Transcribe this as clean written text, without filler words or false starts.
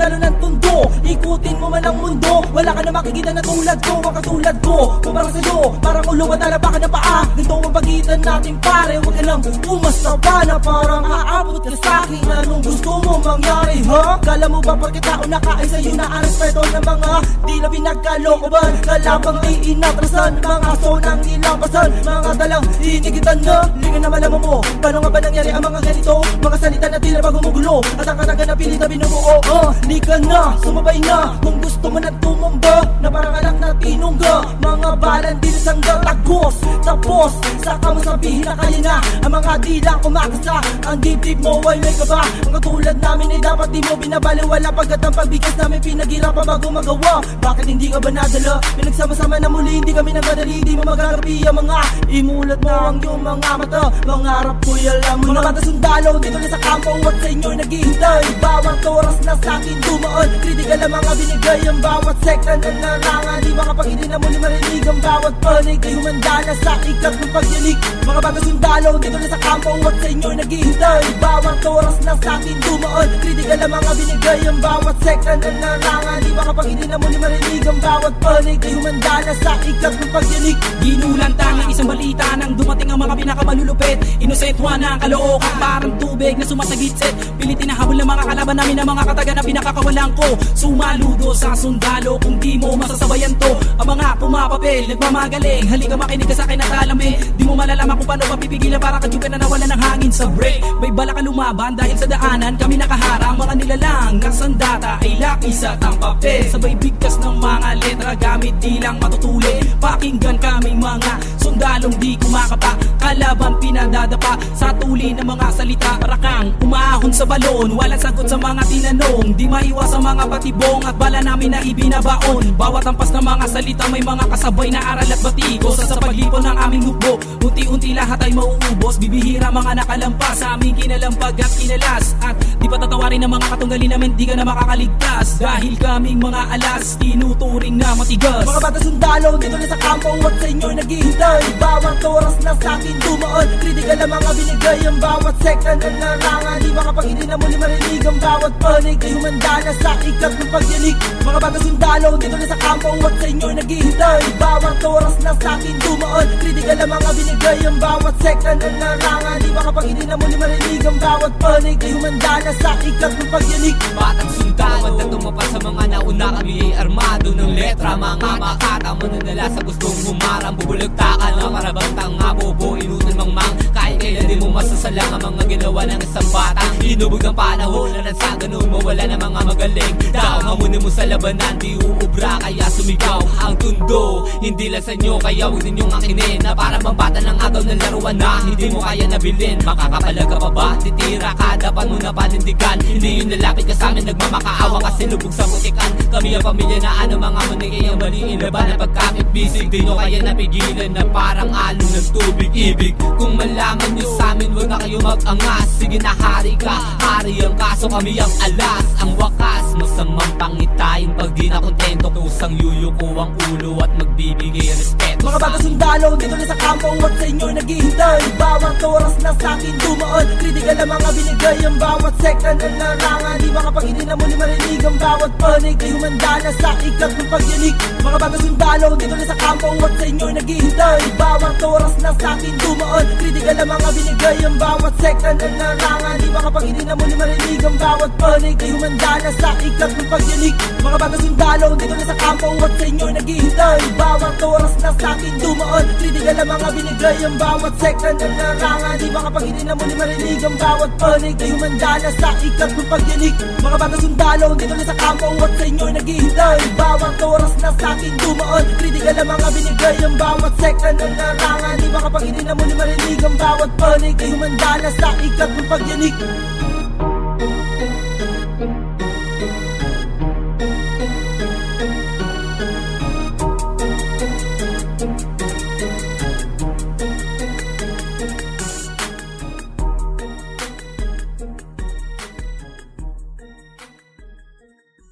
sundalo ng tundo. Ikutin mo man ang mundo, wala ka na makikita na tulad ko, ang katulad ko. Kumpara sa'yo, parang ulo at alabakan na paa. Ganito ang pagitan natin pare, huwag ka lang umasta pa na parang aabot ka sa'kin. Anong gusto mo mangyari, ha? Kala mo ba porket ako nakain sa'yo na ang respeto ng mga di na pinagkalokoban? Kalabang di inatrasan, mga sonang nilampasan, mga dalang inigitan na. Hindi na malaman mo, paano nga ba nangyari ang mga ganito? Mga salita na tila bago magulo, at ang kataga na pilit na binubuo. Di ka na, sumabay na, kung gusto mo na tumumba, na parang anak na tinungga. Mga balan din sangga tagos, tapos saka mo sabihin na kaya na ang mga dilang kumakasa. Ang dibdib mo ay may kaba, ang katulad namin ay dapat di mo binabaliwala. Pagkat ang pagbigkas namin pinaghirapan bago magawa. Bakit hindi ka ba nadala? Pinagsama-sama na muli, hindi kami nagmadali. Di mo magagabi ang mga imulat mo ang iyong mga mata. Mangarap ko'y alam mo na. Mga bata sundalo, dito na sa kampo at sa inyo'y naghihintay. Bawat oras na sa'kin dumaan, kritikal ang mga binigay. Ang bawat sekta na narangan, di makapag-hindi na muli marinig. Ang bawat panig ay humanda na sa ikat ng pagyanig. Mga bata sundalo, dito na sa kampo at sa inyo'y naghihintay. Bawat oras na sa'kin dumaan, kritikal ang mga binigay. Ang bawat sekta na narangan, di makapag-hindi na muli marinig. Ang bawat panig ay humanda na sa ikat ng pagyanig. Ginulantang ng isang balita nang dumating ang mga pinakamalulupit. Inosentwa na ang kalookan, parang tubig na sumasagitsit. Pilitin na habol ng mga kalaban namin, ang mga kataga na pinakakawalan ko. Sumaludo sa sundalo kung di mo masasabayan to. Ang mga pumapapel, nagmamagaling, halika makinig ka sa akin at alamin. Di mo malalaman kung paano mapipigilan, para kadyugan na nawala ng hangin sa break. May bala ka lumaban dahil sa daanan kami nakaharang. Mga nilalang ng sandata ay lapis at ang papel. Sabay bigkas ng mga letra, gamit di lang matutuli. Pakinggan kaming mga sundalong di kumakapa, kalaban pinadadapa sa tuli ng mga salita. Para kang umahon sa balon, walang sagot sa mga tinanong. Di maiwas ang mga patibong at bala namin na ibinabaon. Bawat ampas ng mga salita may mga kasabay na aral at batikos. At sa paglipon ng aming hukbo, unti-unti lahat ay mauubos. Bibihira mga nakalampas sa aming kinalampag at kinalas. At di patatawarin ng mga katunggali namin, di ka na makakaligtas. Dahil kaming mga alas, tinuturing na matigas. Mga bata sundalo, dito na sa kampo at sa inyo'y naghihintay. Bawat oras na sa'kin dumaan, kritikal ang mga binigay. Ang bawat sekta na narangan, di makapag-hindi na muli marinig. Ang bawat panig ay humanda na sa ikat ng pagyanig. Mga bata sundalo, dito na sa kampo at sa inyo'y naghihintay. Bawat oras na sa'kin dumaan, kritikal ang mga binigay. Ang bawat sekta na narangan, di makapag-hindi na muli marinig. Ang bawat panig ay humanda na sa ikat ng pagyanig. Batang sundalo na tumapat sa mga nauna, kami ay armado ng letra. Mga makata mananala sa gustong humarang, bubulagtakan na marabang tanga, bobo, inutan mangmang. Kahit kailan di mo masasalang ang mga ginawa ng isang batang inubog ng panahon na nasa ganun mawala ng mga magaling. Daw hamunin mo sa labanan, di uubra kaya sumigaw ang tundo. Hindi lang sa inyo kaya huwag ninyong akinin, na para bang bata ng agaw ng laruan na hindi mo kaya nabilin. Makakapalag ka pa ba? Titira ka, dapat mo na panindigan. Hindi yun lalapit ka sa amin, nagmamakaawa kasi lubog sa putikan. Kami ang pamilya na ano mga manigay ang maliin laban ng pagkakit-bisig. Di nyo kaya napigilan na parang alon ng tubig-ibig. Kung malaman nyo sa amin, huwag na kayo mag-angas. Sige na hari ka, hari ang kaso, kami ang alas. Ang wakas, masamang pangitain pag di na kontento. Kusang yuyuko ang ulo at magbibigay respeto. Mga bata sundalo, dito na sa kampo at sa inyo'y naghihintay. Bawat oras na sa'kin dumaan, kritikal ang mga binigay. Ang bawat sekta na narangan, di makapag-hindi na muli marinig. Ang bawat panig ay humanda na sa ikat ng pagyanig. Mga bata sundalo, dito na sa kampo at sa inyo'y naghihintay. Bawat oras na sa'kin dumaan, kritikal ang mga binigay. Ang bawat sekta na narangan, di makapag-hindi na muli marinig. Ang bawat panig ay humanda na sa ikat ng pagyanig. Mga bata sundalo, dito na sa kampo at sa inyo'y naghihintay. Bawat oras na sa'kin dumaan, kritikal ang mga binigay. Ang bawat sekta na narangan, di makapag-hindi na muli marinig. Ang bawat panig ay humanda na sa ikat ng pagyanig. Mga bata sundalo, dito na sa kampo at sa inyo'y naghihintay. Bawat oras na sa'kin dumaan, kritikal ang mga binigay. Ang bawat sekta na narangan, di makapag-hindi na muli marinig. Ang bawat panig ay humanda na sa ikat ng pagyanig.